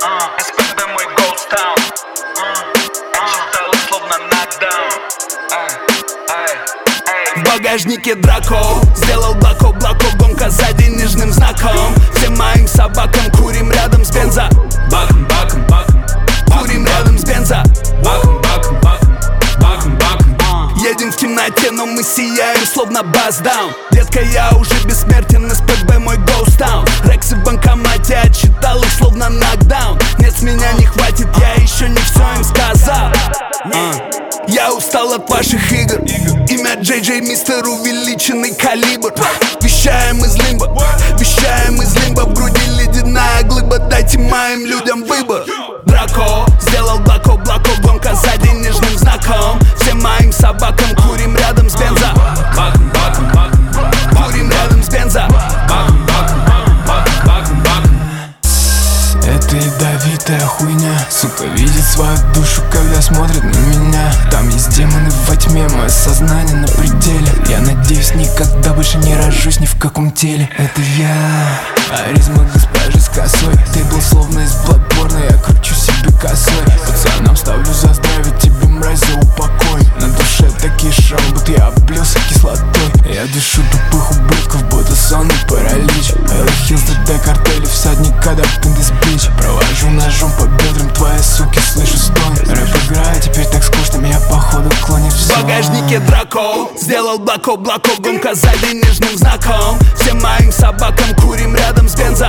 СПБ мой Ghost Town. Читал словно нокдаун. В багажнике Драко, сделал блоко, гонка за денежным знаком. Всем моим собакам курим рядом с бензо. Баком, курим рядом с бензо. Баком. Едем в темноте, но мы сияем, словно бас-даун. Детка, я уже бессмертен, СПБ мой Ghost Town. Рексы в банкомате, отчитал их словно нокдаун. Нет, с меня не хватит, я еще не все им сказал. Я устал от ваших игр. Имя Джей Джей, мистер увеличенный калибр. Вещаем из лимба, в груди ледяная глыба. Дайте моим людям выбор. Драко, сделал блоко, гонка за денежным знаком. Всем моим собакам курим рядом с бензо. Курим рядом с бензо. Это ядовитая хуйня. Сука видит свою душу, когда смотрит на меня. Там есть демоны во тьме, мое сознание на пределе. Я надеюсь, никогда больше не рожусь ни в каком теле. Это я, аризма госпожи с косой. Ты был словно из Bloodborne, я кручу себе косой. Пацанам ставлю за здравие, тебе, мразь, за упокой. На душе такие шрамы, будто я облился кислотой. Я дышу тупых ублюдков, будто сонный паралич. Белый Хиллз, ДД, картели, всадник, когда пиндес бич. Провожу ножом по бедрам, твои суки, слышу стон. Рэп играет, теперь так скучно, меня походу клонит в сон. В багажнике Драко, сделал блоко, гонка за денежным знаком. Всем моим собакам курим рядом с бензо.